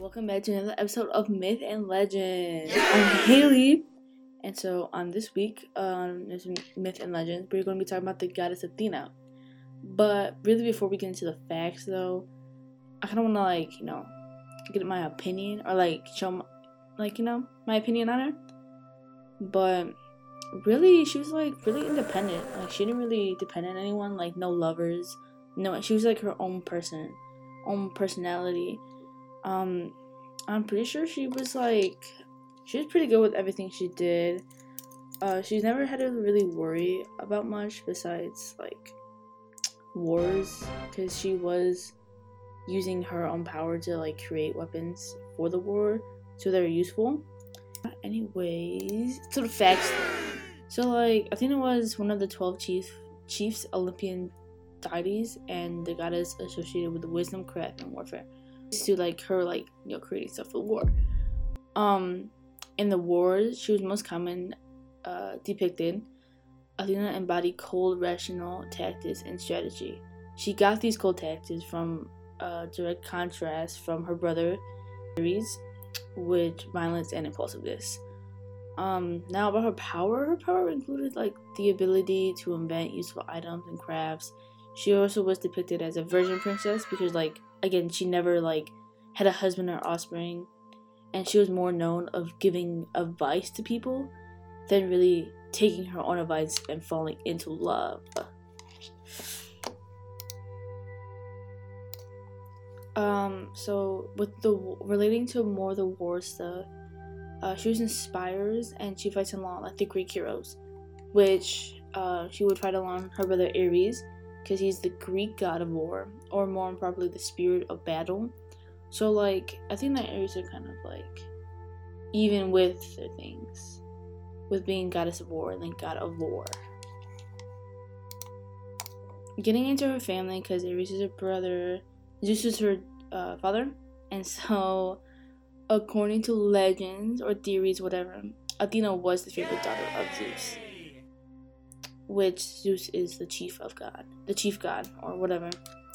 welcome back to another episode of Myth and Legend. I'm Haley, and so on this week, there's Myth and Legends, we're going to be talking about the goddess Athena. But really, before we get into the facts, though, I kind of want to, get my opinion or show, my opinion on her. But really, she was really independent. She didn't really depend on anyone. No lovers. No, she was her own person, own personality. I'm pretty sure she was pretty good with everything she did. She's never had to really worry about much besides wars, because she was using her own power to create weapons for the war, so they're useful. Anyways, to the facts. So Athena was one of the 12 chiefs Olympian deities and the goddess associated with the wisdom, craft, and warfare. To her creating stuff for war. In the wars she was most common depicted, Athena embodied cold, rational tactics and strategy. She got these cold tactics from direct contrast from her brother Ares, with violence and impulsiveness. Now about her power included the ability to invent useful items and crafts. She also was depicted as a virgin princess because again, she never had a husband or offspring, and she was more known of giving advice to people than really taking her own advice and falling into love. So with relating to more the war stuff, she was inspired and she fights along the Greek heroes, which she would fight along her brother Ares, because he's the Greek god of war, or more improperly the spirit of battle. So I think that Ares are kind of even with their things, with being goddess of war and then god of war. Getting into her family, because Ares is her brother, Zeus is her father, and so according to legends or theories, whatever, Athena was the favorite daughter of Zeus, which Zeus is the chief god, or whatever.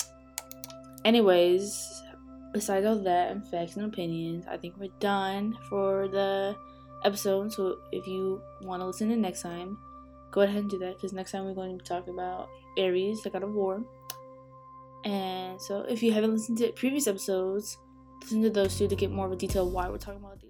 Anyways, besides all that and facts and opinions, I think we're done for the episode. So if you want to listen to next time, go ahead and do that, because next time we're going to talk about Ares, the god of war. And so if you haven't listened to previous episodes, listen to those two to get more of a detail of why we're talking about these.